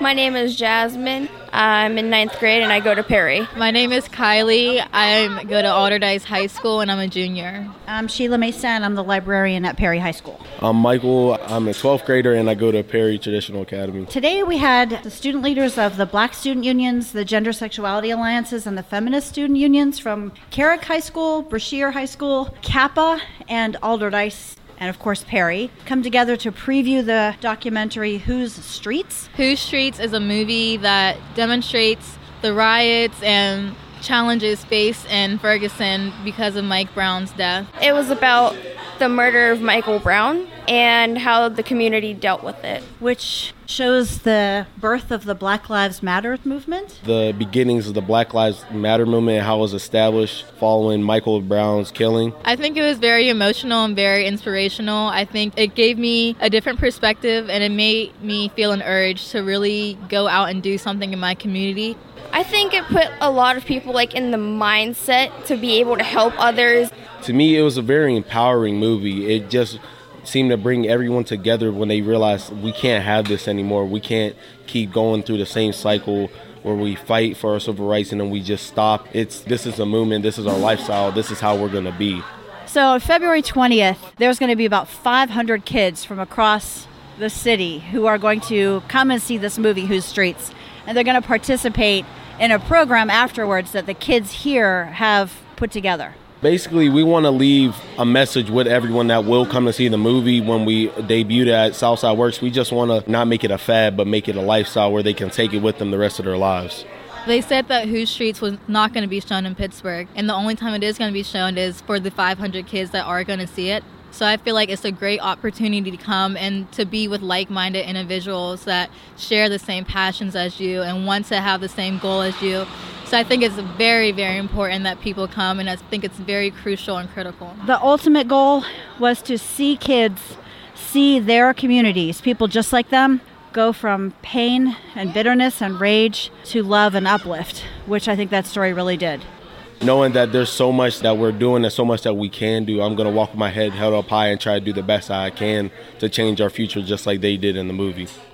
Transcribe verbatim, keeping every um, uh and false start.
My name is Jasmine. I'm in ninth grade and I go to Perry. My name is Kylie. I go to Alderdice High School and I'm a junior. I'm Sheila Mason. I'm the librarian at Perry High School. I'm Michael. I'm a twelfth grader and I go to Perry Traditional Academy. Today we had the student leaders of the Black Student Unions, the Gender Sexuality Alliances, and the Feminist Student Unions from Carrick High School, Brashear High School, Kappa, and Alderdice, and of course Perry, come together to preview the documentary Whose Streets? Whose Streets is a movie that demonstrates the riots and challenges faced in Ferguson because of Mike Brown's death. It was about the murder of Michael Brown and how the community dealt with it. Which shows the birth of the Black Lives Matter movement. The beginnings of the Black Lives Matter movement and how it was established following Michael Brown's killing. I think it was very emotional and very inspirational. I think it gave me a different perspective and it made me feel an urge to really go out and do something in my community. I think it put a lot of people like in the mindset to be able to help others. To me, it was a very empowering movie. It just seemed to bring everyone together when they realized we can't have this anymore. We can't keep going through the same cycle where we fight for our civil rights and then we just stop. It's this is a movement, this is our lifestyle, this is how we're going to be. So on February twentieth, there's going to be about five hundred kids from across the city who are going to come and see this movie, Whose Streets? And they're going to participate in a program afterwards that the kids here have put together. Basically, we want to leave a message with everyone that will come to see the movie when we debut it at Southside Works. We just want to not make it a fad, but make it a lifestyle where they can take it with them the rest of their lives. They said that Whose Streets was not going to be shown in Pittsburgh, and the only time it is going to be shown is for the five hundred kids that are going to see it. So I feel like it's a great opportunity to come and to be with like-minded individuals that share the same passions as you and want to have the same goal as you. So I think it's very, very important that people come, and I think it's very crucial and critical. The ultimate goal was to see kids see their communities, people just like them, go from pain and bitterness and rage to love and uplift, which I think that story really did. Knowing that there's so much that we're doing and so much that we can do, I'm going to walk with my head held up high and try to do the best I can to change our future just like they did in the movie.